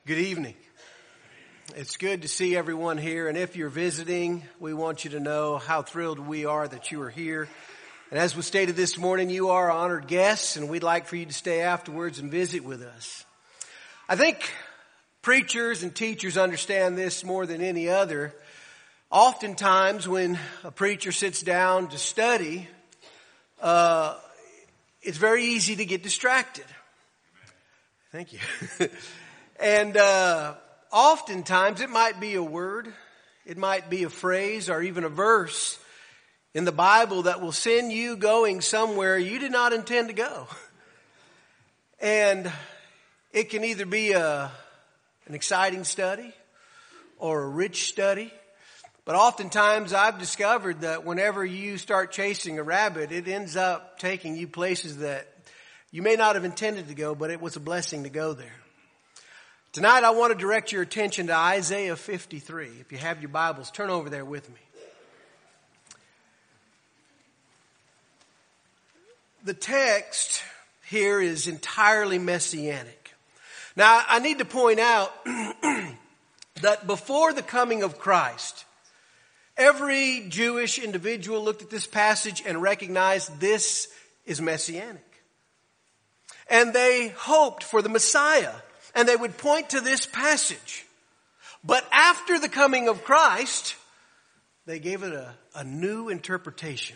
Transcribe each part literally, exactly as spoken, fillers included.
Good evening. It's good to see everyone here, and if you're visiting, we want you to know how thrilled we are that you are here. And as was stated this morning, you are honored guests, and we'd like for you to stay afterwards and visit with us. I think preachers and teachers understand this more than any other. Oftentimes when a preacher sits down to study, uh, it's very easy to get distracted. Thank you. And uh oftentimes it might be a word, it might be a phrase, or even a verse in the Bible that will send you going somewhere you did not intend to go. And it can either be a an exciting study or a rich study. But oftentimes I've discovered that whenever you start chasing a rabbit, it ends up taking you places that you may not have intended to go, but it was a blessing to go there. Tonight I want to direct your attention to Isaiah fifty-three. If you have your Bibles, turn over there with me. The text here is entirely messianic. Now I need to point out that before the coming of Christ, every Jewish individual looked at this passage and recognized this is messianic. And they hoped for the Messiah. And they would point to this passage. But after the coming of Christ, they gave it a, a new interpretation.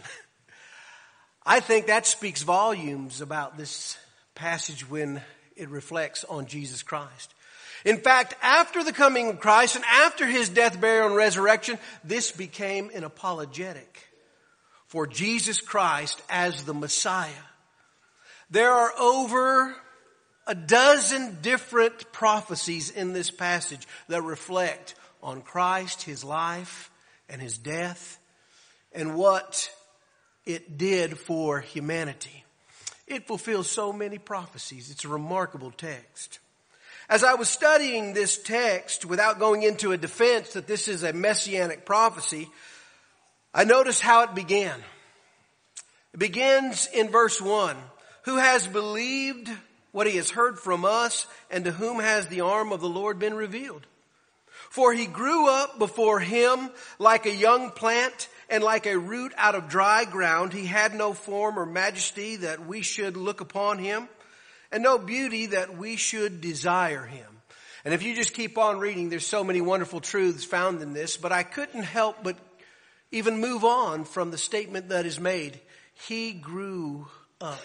I think that speaks volumes about this passage when it reflects on Jesus Christ. In fact, after the coming of Christ and after his death, burial, and resurrection, this became an apologetic for Jesus Christ as the Messiah. There are over a dozen different prophecies in this passage that reflect on Christ, his life, and his death, and what it did for humanity. It fulfills so many prophecies. It's a remarkable text. As I was studying this text, without going into a defense that this is a messianic prophecy, I noticed how it began. It begins in verse one. Who has believed what he has heard from us, and to whom has the arm of the Lord been revealed? For he grew up before him like a young plant and like a root out of dry ground. He had no form or majesty that we should look upon him, and no beauty that we should desire him. And if you just keep on reading, there's so many wonderful truths found in this, but I couldn't help but even move on from the statement that is made. He grew up.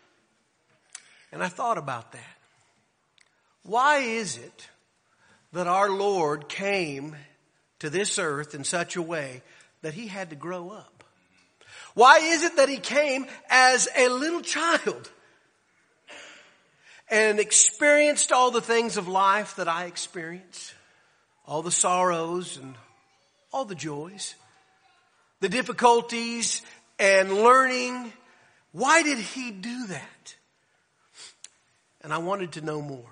And I thought about that. Why is it that our Lord came to this earth in such a way that he had to grow up? Why is it that he came as a little child and experienced all the things of life that I experienced? All the sorrows and all the joys, the difficulties and learning. Why did he do that? And I wanted to know more.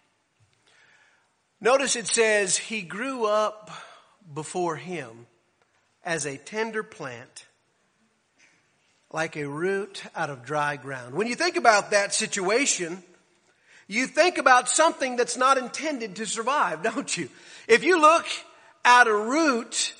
Notice it says he grew up before him as a tender plant, like a root out of dry ground. When you think about that situation, you think about something that's not intended to survive, don't you? If you look at a root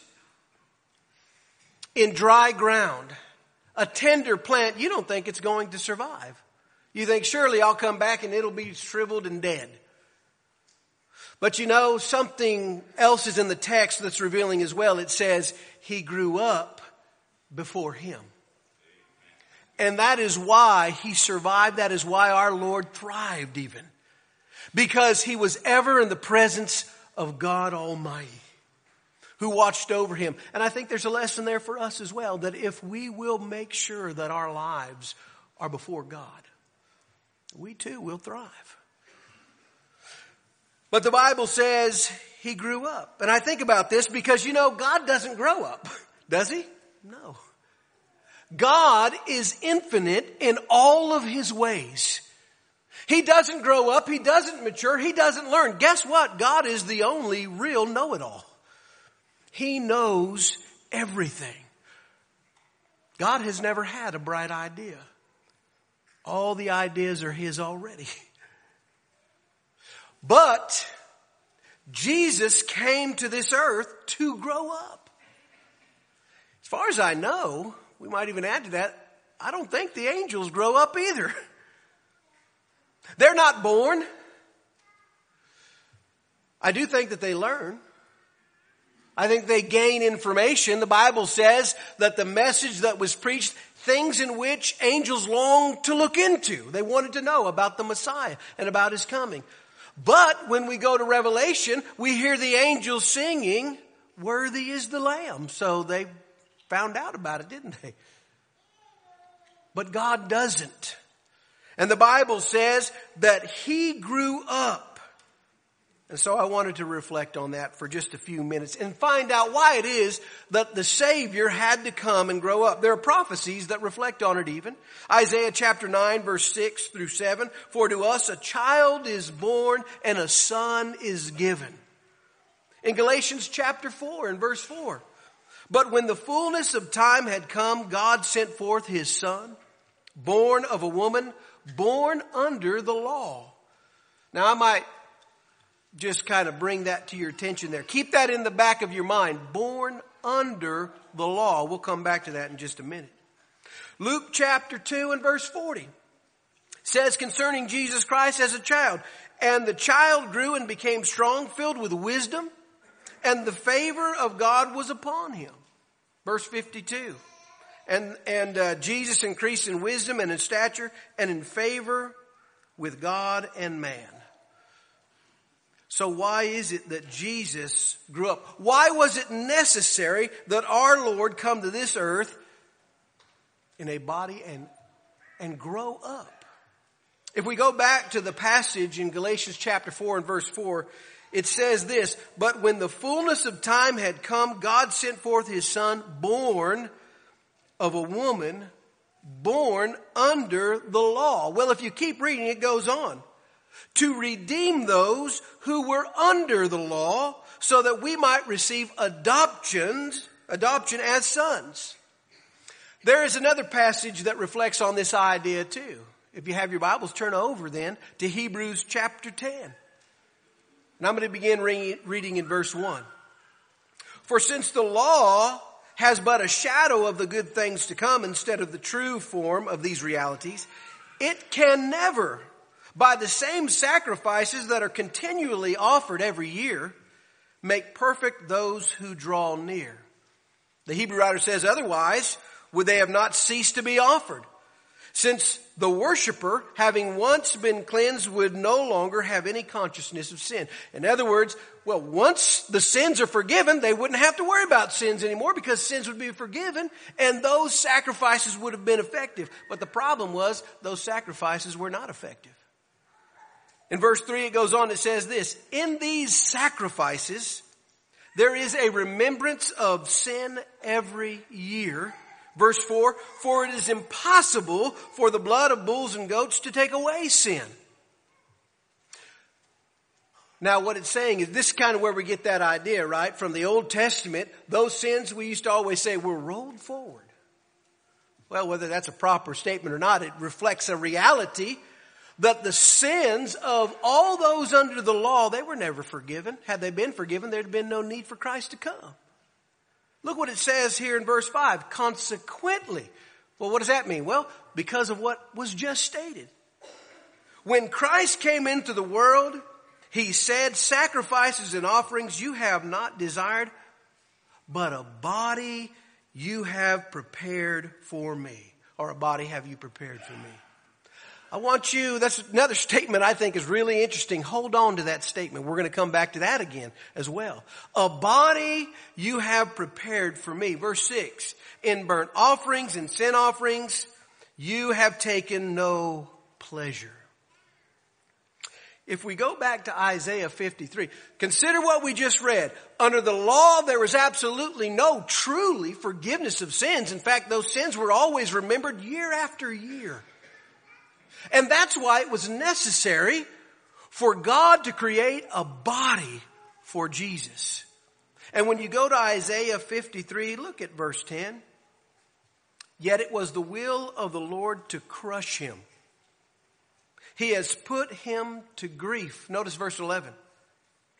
in dry ground, a tender plant, you don't think it's going to survive. You think, surely I'll come back and it'll be shriveled and dead. But you know, something else is in the text that's revealing as well. It says, he grew up before him. And that is why he survived. That is why our Lord thrived even. Because he was ever in the presence of God Almighty, who watched over him. And I think there's a lesson there for us as well, that if we will make sure that our lives are before God, we too will thrive. But the Bible says he grew up. And I think about this because, you know, God doesn't grow up, does he? No. God is infinite in all of his ways. He doesn't grow up. He doesn't mature. He doesn't learn. Guess what? God is the only real know-it-all. He knows everything. God has never had a bright idea. All the ideas are his already. But Jesus came to this earth to grow up. As far as I know, we might even add to that, I don't think the angels grow up either. They're not born. I do think that they learn. I think they gain information. The Bible says that the message that was preached, things in which angels longed to look into. They wanted to know about the Messiah and about his coming. But when we go to Revelation, we hear the angels singing, "Worthy is the Lamb." So they found out about it, didn't they? But God doesn't. And the Bible says that he grew up. And so I wanted to reflect on that for just a few minutes and find out why it is that the Savior had to come and grow up. There are prophecies that reflect on it even. Isaiah chapter nine verse six through seven. "For to us a child is born and a son is given." In Galatians chapter four and verse four. "But when the fullness of time had come, God sent forth his son, born of a woman, born under the law." Now I might just kind of bring that to your attention there. Keep that in the back of your mind. Born under the law. We'll come back to that in just a minute. Luke chapter two and verse forty says concerning Jesus Christ as a child, "And the child grew and became strong, filled with wisdom, and the favor of God was upon him." Verse fifty-two. And, and uh, Jesus increased in wisdom and in stature and in favor with God and man. So why is it that Jesus grew up? Why was it necessary that our Lord come to this earth in a body and, and grow up? If we go back to the passage in Galatians chapter four and verse four, it says this, "But when the fullness of time had come, God sent forth his son, born of a woman, born under the law." Well, if you keep reading, it goes on. "To redeem those who were under the law, so that we might receive adoptions, adoption as sons." There is another passage that reflects on this idea too. If you have your Bibles, turn over then to Hebrews chapter ten. And I'm going to begin re- reading in verse one. "For since the law has but a shadow of the good things to come instead of the true form of these realities, it can never, by the same sacrifices that are continually offered every year, make perfect those who draw near." The Hebrew writer says, "Otherwise would they have not ceased to be offered, since the worshiper, having once been cleansed, would no longer have any consciousness of sin." In other words, well, once the sins are forgiven, they wouldn't have to worry about sins anymore because sins would be forgiven and those sacrifices would have been effective. But the problem was those sacrifices were not effective. In verse three, it goes on, it says this, "In these sacrifices, there is a remembrance of sin every year." Verse four, "For it is impossible for the blood of bulls and goats to take away sin." Now what it's saying is, this is kind of where we get that idea, right? From the Old Testament, those sins we used to always say were rolled forward. Well, whether that's a proper statement or not, it reflects a reality that the sins of all those under the law, they were never forgiven. Had they been forgiven, there'd been no need for Christ to come. Look what it says here in verse five. "Consequently." Well, what does that mean? Well, because of what was just stated. "When Christ came into the world, he said, 'Sacrifices and offerings you have not desired, but a body you have prepared for me.'" Or, "A body have you prepared for me." I want you, that's another statement I think is really interesting. Hold on to that statement. We're going to come back to that again as well. "A body you have prepared for me." Verse six, "In burnt offerings and sin offerings you have taken no pleasure." If we go back to Isaiah fifty-three, consider what we just read. Under the law, there was absolutely no truly forgiveness of sins. In fact, those sins were always remembered year after year. And that's why it was necessary for God to create a body for Jesus. And when you go to Isaiah fifty-three, look at verse ten. "Yet it was the will of the Lord to crush him. He has put him to grief." Notice verse eleven.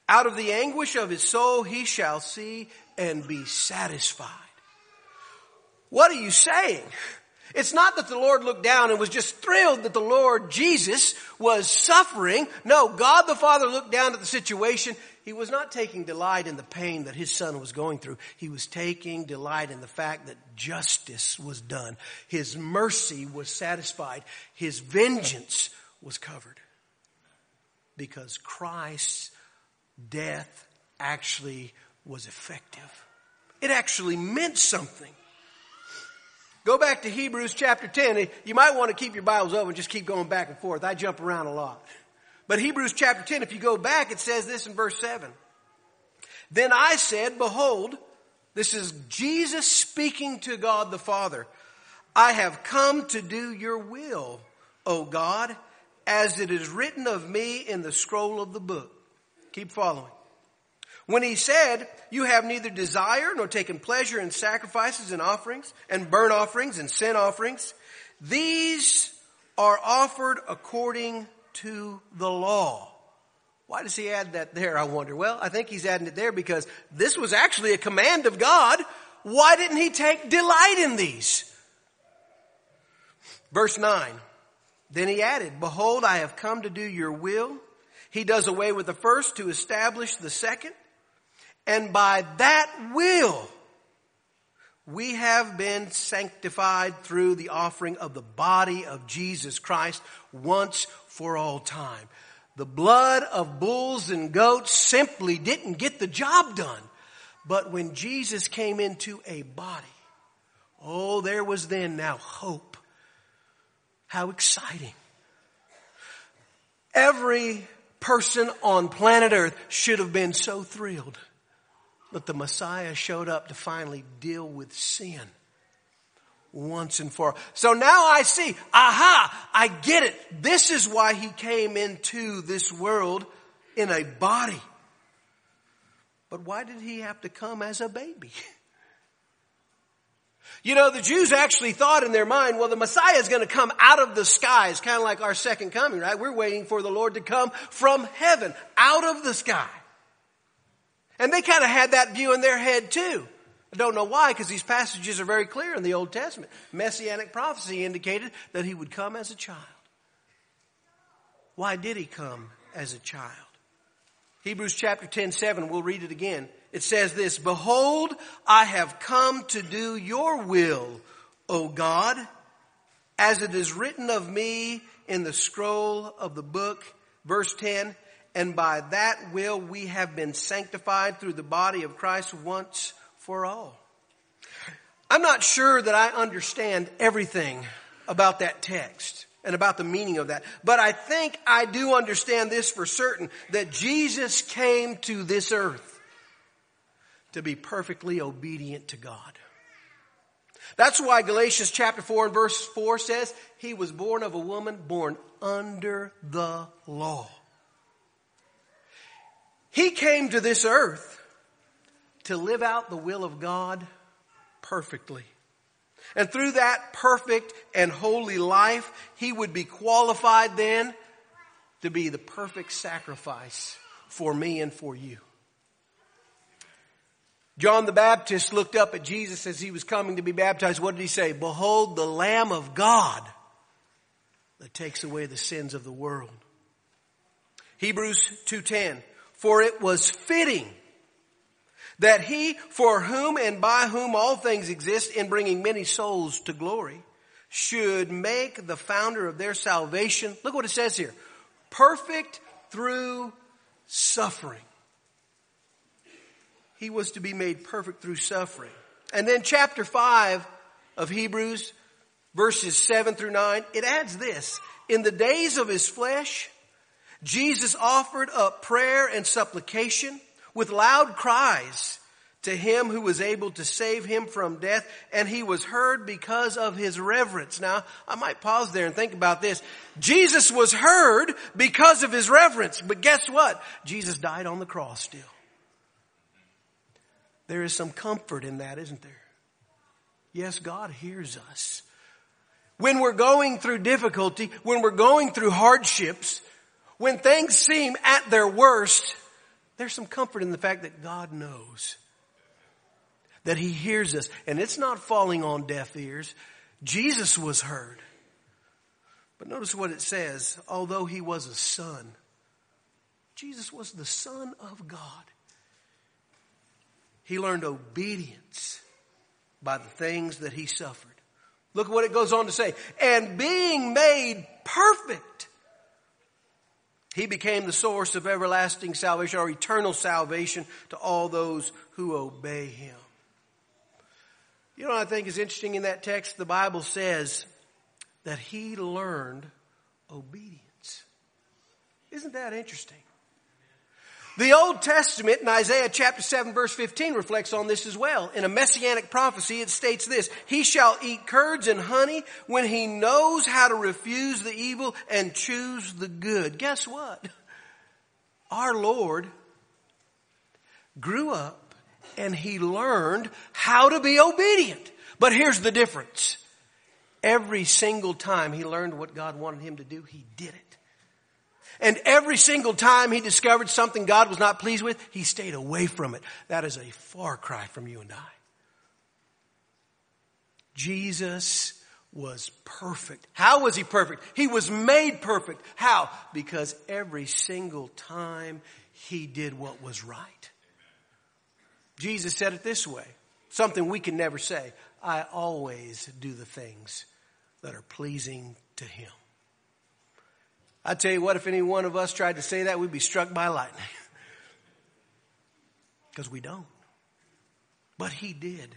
Out of the anguish of his soul he shall see and be satisfied. What are you saying? It's not that the Lord looked down and was just thrilled that the Lord Jesus was suffering. No, God the Father looked down at the situation. He was not taking delight in the pain that his son was going through. He was taking delight in the fact that justice was done. His mercy was satisfied. His vengeance was covered. Because Christ's death actually was effective. It actually meant something. Go back to Hebrews chapter ten. You might want to keep your Bibles open, just keep going back and forth. I jump around a lot. But Hebrews chapter ten, if you go back, it says this in verse seven. Then I said, behold, this is Jesus speaking to God the Father. I have come to do your will, O God, as it is written of me in the scroll of the book. Keep following. When he said, you have neither desired nor taken pleasure in sacrifices and offerings and burnt offerings and sin offerings. These are offered according to the law. Why does he add that there, I wonder? Well, I think he's adding it there because this was actually a command of God. Why didn't he take delight in these? Verse nine. Then he added, behold, I have come to do your will. He does away with the first to establish the second. And by that will, we have been sanctified through the offering of the body of Jesus Christ once for all time. The blood of bulls and goats simply didn't get the job done. But when Jesus came into a body, oh, there was then now hope. How exciting. Every person on planet Earth should have been so thrilled. But the Messiah showed up to finally deal with sin once and for all. So now I see, aha, I get it. This is why he came into this world in a body. But why did he have to come as a baby? You know, the Jews actually thought in their mind, well, the Messiah is going to come out of the skies, kind of like our second coming, right? We're waiting for the Lord to come from heaven, out of the sky. And they kind of had that view in their head too. I don't know why, because these passages are very clear in the Old Testament. Messianic prophecy indicated that he would come as a child. Why did he come as a child? Hebrews chapter ten, seven, we'll read it again. It says this, behold, I have come to do your will, O God, as it is written of me in the scroll of the book. Verse ten, and by that will we have been sanctified through the body of Christ once for all. I'm not sure that I understand everything about that text and about the meaning of that. But I think I do understand this for certain, that Jesus came to this earth to be perfectly obedient to God. That's why Galatians chapter four and verse four says, he was born of a woman born under the law. He came to this earth to live out the will of God perfectly. And through that perfect and holy life, he would be qualified then to be the perfect sacrifice for me and for you. John the Baptist looked up at Jesus as he was coming to be baptized. What did he say? Behold, the Lamb of God that takes away the sins of the world. Hebrews two ten. For it was fitting that he, for whom and by whom all things exist, in bringing many souls to glory, should make the founder of their salvation, look what it says here, perfect through suffering. He was to be made perfect through suffering. And then chapter five of Hebrews, verses seven through nine, it adds this. In the days of his flesh, Jesus offered up prayer and supplication with loud cries to him who was able to save him from death, and he was heard because of his reverence. Now, I might pause there and think about this. Jesus was heard because of his reverence, but guess what? Jesus died on the cross still. There is some comfort in that, isn't there? Yes, God hears us. When we're going through difficulty, when we're going through hardships, when things seem at their worst, There's some comfort in the fact that God knows, that He hears us. And it's not falling on deaf ears. Jesus was heard. But notice what it says. Although He was a son, Jesus was the Son of God. He learned obedience by the things that He suffered. Look at what it goes on to say. And being made perfect, He became the source of everlasting salvation or eternal salvation to all those who obey Him. You know what I think is interesting in that text? The Bible says that He learned obedience. Isn't that interesting? The Old Testament in Isaiah chapter seven verse fifteen reflects on this as well. In a messianic prophecy it states this: He shall eat curds and honey when he knows how to refuse the evil and choose the good. Guess what? Our Lord grew up and He learned how to be obedient. But here's the difference. Every single time He learned what God wanted Him to do, He did it. And every single time He discovered something God was not pleased with, He stayed away from it. That is a far cry from you and I. Jesus was perfect. How was He perfect? He was made perfect. How? Because every single time He did what was right. Jesus said it this way, something we can never say: I always do the things that are pleasing to Him. I tell you what, if any one of us tried to say that, we'd be struck by lightning. Because we don't. But He did.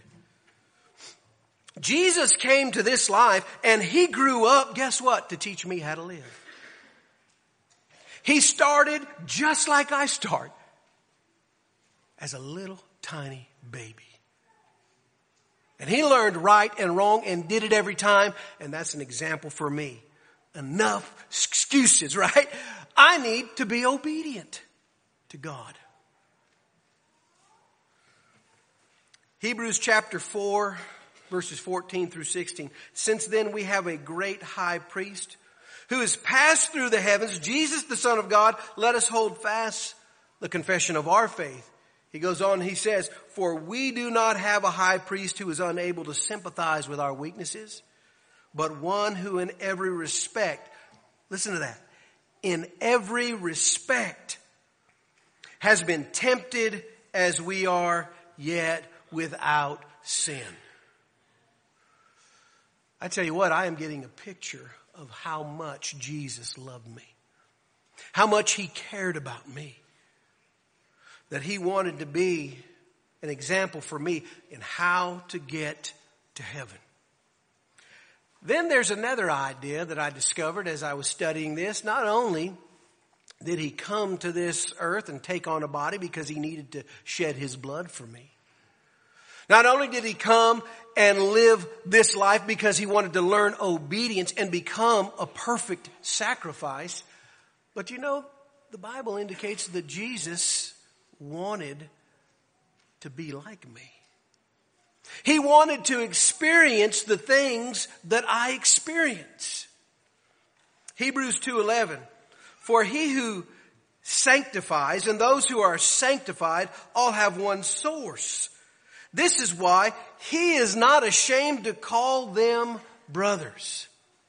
Jesus came to this life and He grew up, guess what? To teach me how to live. He started just like I start, as a little tiny baby. And He learned right and wrong and did it every time. And that's an example for me. Enough excuses, right? I need to be obedient to God. Hebrews chapter four, verses fourteen through sixteen. Since then we have a great high priest who has passed through the heavens, Jesus the Son of God. Let us hold fast the confession of our faith. He goes on, he says, for we do not have a high priest who is unable to sympathize with our weaknesses, but one who in every respect, listen to that, in every respect has been tempted as we are, yet without sin. I tell you what, I am getting a picture of how much Jesus loved me, how much He cared about me, that He wanted to be an example for me in how to get to heaven. Then there's another idea that I discovered as I was studying this. Not only did He come to this earth and take on a body because He needed to shed His blood for me. Not only did He come and live this life because He wanted to learn obedience and become a perfect sacrifice, but you know, the Bible indicates that Jesus wanted to be like me. He wanted to experience the things that I experience. Hebrews two eleven. For He who sanctifies and those who are sanctified all have one source. This is why He is not ashamed to call them brothers,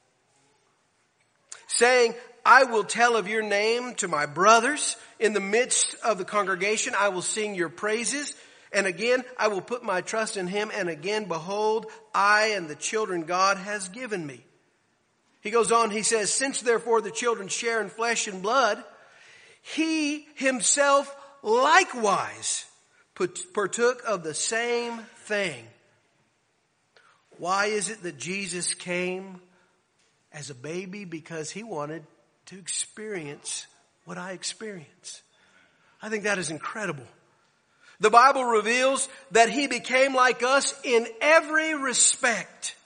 saying, I will tell of your name to my brothers. In the midst of the congregation, I will sing your praises. And again, I will put my trust in Him. And again, behold, I and the children God has given me. He goes on, he says, since therefore the children share in flesh and blood, He Himself likewise partook of the same thing. Why is it that Jesus came as a baby? Because He wanted to experience what I experience. I think that is incredible. The Bible reveals that He became like us in every respect.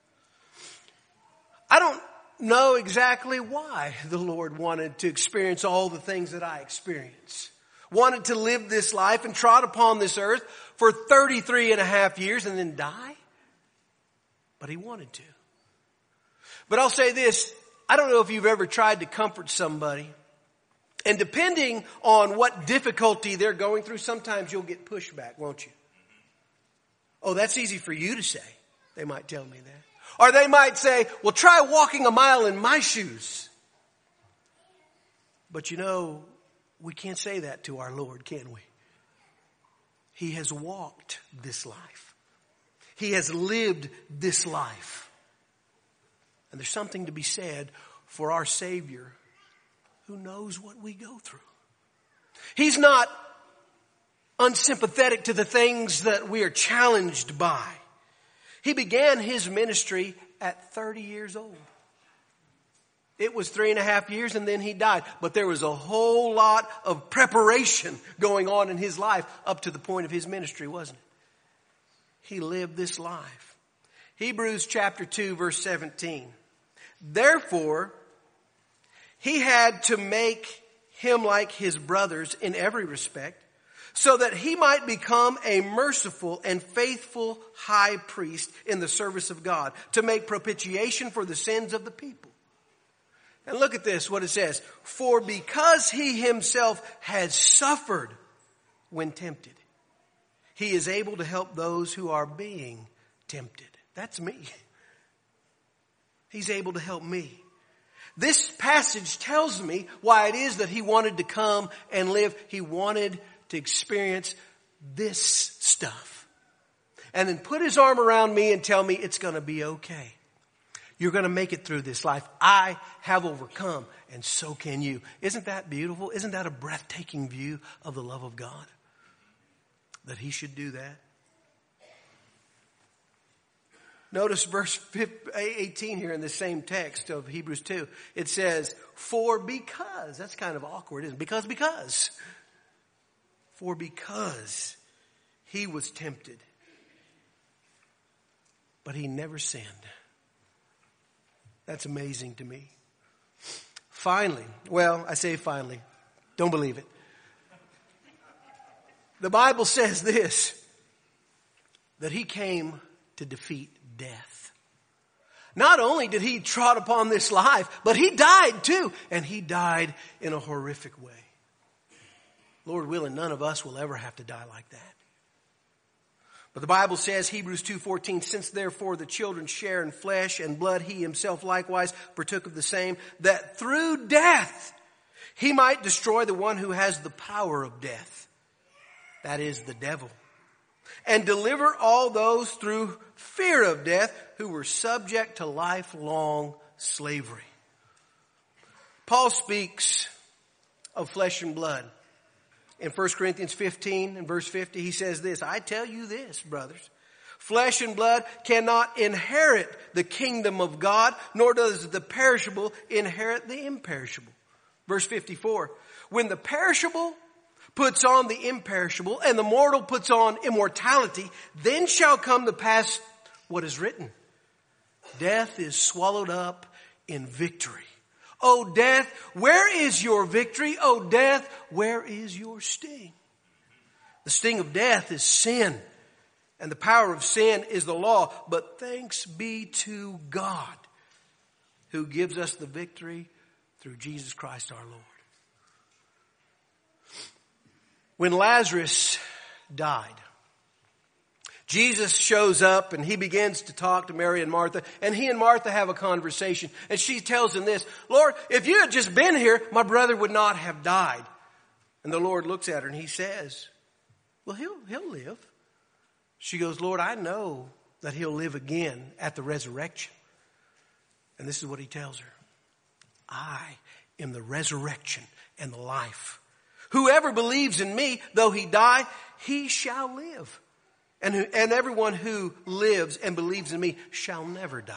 I don't know exactly why the Lord wanted to experience all the things that I experience. Wanted to live this life and trod upon this earth for thirty-three and a half years and then die. But He wanted to. But I'll say this, I don't know if you've ever tried to comfort somebody And depending on what difficulty they're going through, sometimes you'll get pushback, won't you? Oh, that's easy for you to say. They might tell me that. Or they might say, well, try walking a mile in my shoes. But you know, we can't say that to our Lord, can we? He has walked this life. He has lived this life. And there's something to be said for our Savior who knows what we go through. He's not unsympathetic to the things that we are challenged by. He began his ministry at thirty years old. It was three and a half years and then he died. But there was a whole lot of preparation going on in his life up to the point of his ministry, wasn't it? He lived this life. Hebrews chapter two verse seventeen. Therefore, he had to make him like his brothers in every respect, so that he might become a merciful and faithful high priest in the service of God, to make propitiation for the sins of the people. And look at this, what it says. For because he himself has suffered when tempted, he is able to help those who are being tempted. That's me. He's able to help me. This passage tells me why it is that he wanted to come and live. He wanted to experience this stuff. And then put his arm around me and tell me it's going to be okay. You're going to make it through this life. I have overcome, and so can you. Isn't that beautiful? Isn't that a breathtaking view of the love of God? That he should do that. Notice verse eighteen here in the same text of Hebrews two. It says, for because. That's kind of awkward, isn't it? Because, because. For because he was tempted, but he never sinned. That's amazing to me. Finally, well, I say finally, don't believe it. The Bible says this, that he came to defeat death. Not only did he trot upon this life, but he died too. And he died in a horrific way. Lord willing, none of us will ever have to die like that. But the Bible says, Hebrews two fourteen, since therefore the children share in flesh and blood, he himself likewise partook of the same, that through death he might destroy the one who has the power of death. That is the devil. And deliver all those through fear of death who were subject to lifelong slavery. Paul speaks of flesh and blood. In First Corinthians fifteen and verse fifty, he says this, I tell you this, brothers, flesh and blood cannot inherit the kingdom of God, nor does the perishable inherit the imperishable. Verse fifty-four, when the perishable puts on the imperishable and the mortal puts on immortality, then shall come to pass what is written. Death is swallowed up in victory. O death, where is your victory? O death, where is your sting? The sting of death is sin, and the power of sin is the law. But thanks be to God who gives us the victory through Jesus Christ our Lord. When Lazarus died, Jesus shows up and he begins to talk to Mary and Martha, and he and Martha have a conversation, and she tells him this, Lord, if you had just been here, my brother would not have died. And the Lord looks at her and he says, well, he'll, he'll live. She goes, Lord, I know that he'll live again at the resurrection. And this is what he tells her. I am the resurrection and the life. Whoever believes in me, though he die, he shall live. And, who, and everyone who lives and believes in me shall never die.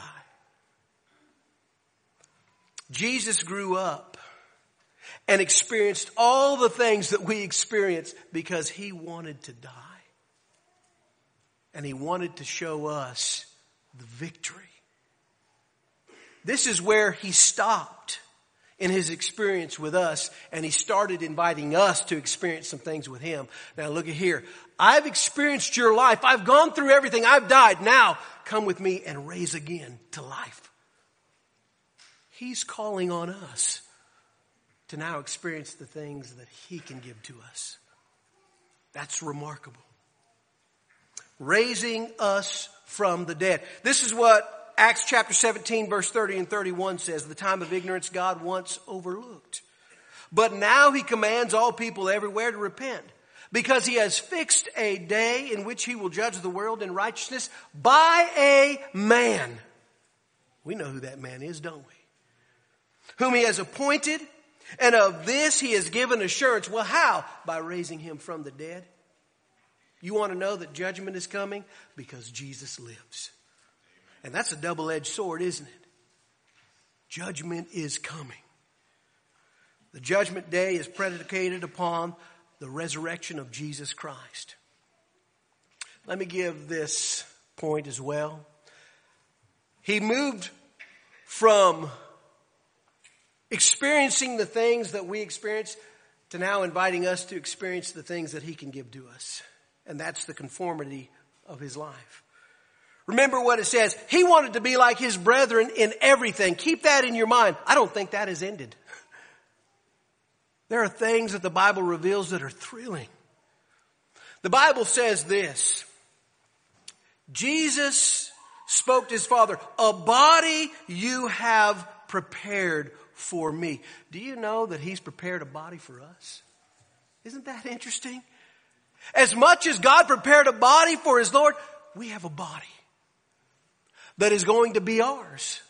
Jesus grew up and experienced all the things that we experience because he wanted to die. And he wanted to show us the victory. This is where he stopped in his experience with us, and he started inviting us to experience some things with him. Now look at here. I've experienced your life. I've gone through everything. I've died. Now come with me and raise again to life. He's calling on us to now experience the things that he can give to us. That's remarkable. Raising us from the dead. This is what Acts chapter seventeen verse thirty and thirty-one says. The time of ignorance God once overlooked. But now he commands all people everywhere to repent, because he has fixed a day in which he will judge the world in righteousness by a man. We know who that man is, don't we? Whom he has appointed, and of this he has given assurance. Well, how? By raising him from the dead. You want to know that judgment is coming? Because Jesus lives. And that's a double-edged sword, isn't it? Judgment is coming. The judgment day is predicated upon the resurrection of Jesus Christ. Let me give this point as well. He moved from experiencing the things that we experience to now inviting us to experience the things that he can give to us. And that's the conformity of his life. Remember what it says. He wanted to be like his brethren in everything. Keep that in your mind. I don't think that has ended. There are things that the Bible reveals that are thrilling. The Bible says this. Jesus spoke to his Father, a body you have prepared for me. Do you know that he's prepared a body for us? Isn't that interesting? As much as God prepared a body for his Lord, we have a body that is going to be ours.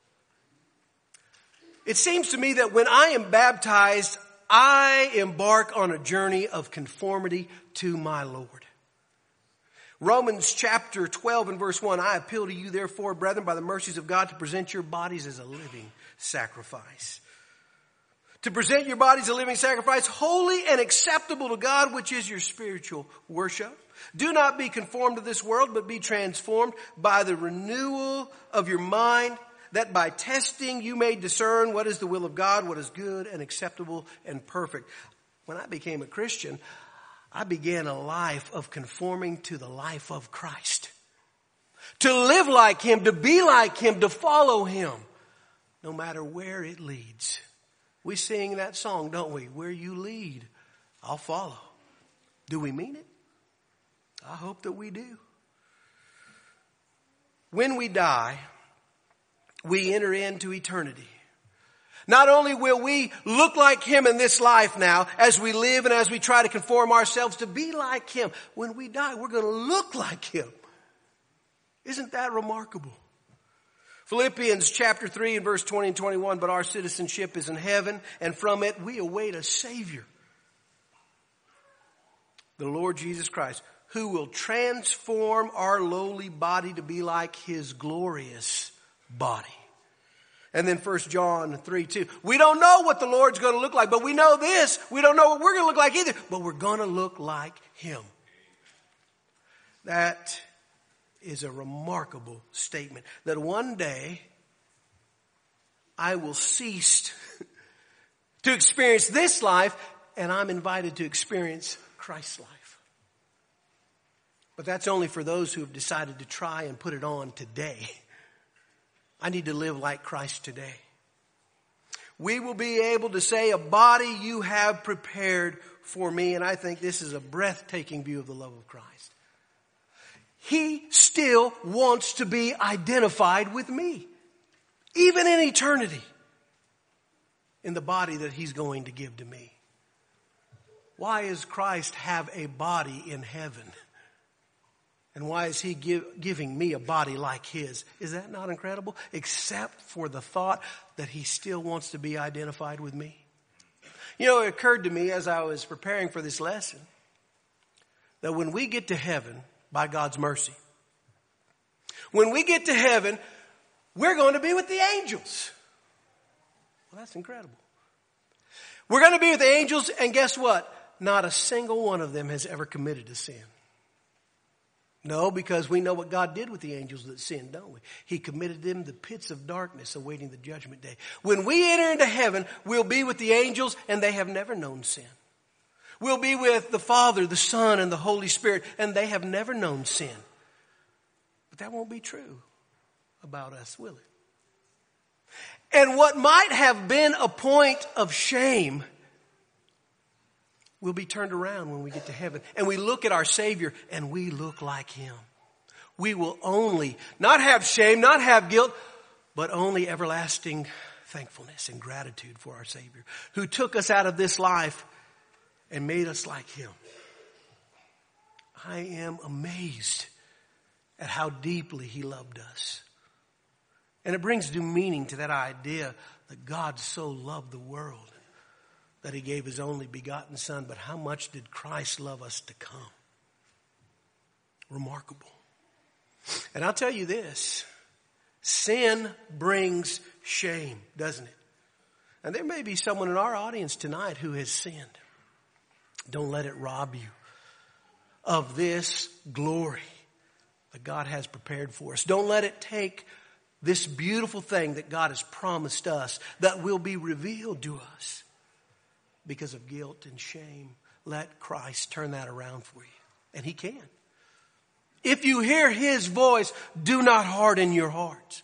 It seems to me that when I am baptized, I embark on a journey of conformity to my Lord. Romans chapter twelve and verse one, I appeal to you therefore, brethren, by the mercies of God, to present your bodies as a living sacrifice. To present your bodies a living sacrifice, holy and acceptable to God, which is your spiritual worship. Do not be conformed to this world, but be transformed by the renewal of your mind, that by testing you may discern what is the will of God, what is good and acceptable and perfect. When I became a Christian, I began a life of conforming to the life of Christ. To live like him, to be like him, to follow him, no matter where it leads. We sing that song, don't we? Where you lead, I'll follow. Do we mean it? I hope that we do. When we die, we enter into eternity. Not only will we look like him in this life now, as we live and as we try to conform ourselves to be like him, when we die, we're going to look like him. Isn't that remarkable? Philippians chapter three and verse twenty and twenty-one, but our citizenship is in heaven, and from it we await a Savior, the Lord Jesus Christ, who will transform our lowly body to be like his glorious body. And then First John three two. We don't know what the Lord's going to look like, but we know this. We don't know what we're going to look like either, but we're going to look like him. That is a remarkable statement. That one day I will cease to experience this life, and I'm invited to experience Christ's life. But that's only for those who have decided to try and put it on today. I need to live like Christ today. We will be able to say, a body you have prepared for me. And I think this is a breathtaking view of the love of Christ. He still wants to be identified with me, even in eternity, in the body that he's going to give to me. Why does Christ have a body in heaven? And why is he give, giving me a body like his? Is that not incredible? Except for the thought that he still wants to be identified with me. You know, it occurred to me as I was preparing for this lesson that when we get to heaven, by God's mercy, when we get to heaven, we're going to be with the angels. Well, that's incredible. We're going to be with the angels, and guess what? Not a single one of them has ever committed a sin. No, because we know what God did with the angels that sinned, don't we? He committed them to pits of darkness awaiting the judgment day. When we enter into heaven, we'll be with the angels, and they have never known sin. We'll be with the Father, the Son, and the Holy Spirit, and they have never known sin. But that won't be true about us, will it? And what might have been a point of shame will be turned around when we get to heaven. And we look at our Savior and we look like Him. We will only not have shame, not have guilt, but only everlasting thankfulness and gratitude for our Savior, who took us out of this life and made us like Him. I am amazed at how deeply He loved us. And it brings new meaning to that idea that God so loved the world that He gave His only begotten Son. But how much did Christ love us to come? Remarkable. And I'll tell you this, sin brings shame, doesn't it? And there may be someone in our audience tonight who has sinned. Don't let it rob you of this glory that God has prepared for us. Don't let it take this beautiful thing that God has promised us that will be revealed to us because of guilt and shame. Let Christ turn that around for you. And He can. If you hear His voice, do not harden your heart,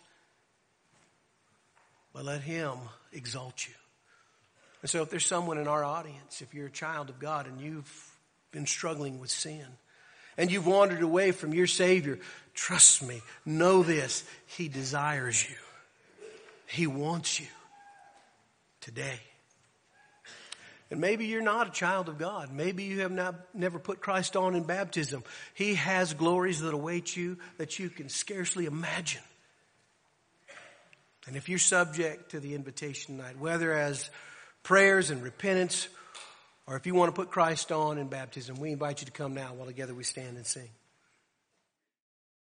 but let Him exalt you. And so if there's someone in our audience, if you're a child of God and you've been struggling with sin and you've wandered away from your Savior, trust me, know this, He desires you. He wants you today. And maybe you're not a child of God. Maybe you have not, never put Christ on in baptism. He has glories that await you that you can scarcely imagine. And if you're subject to the invitation tonight, whether as prayers and repentance, or if you want to put Christ on in baptism, we invite you to come now while together we stand and sing.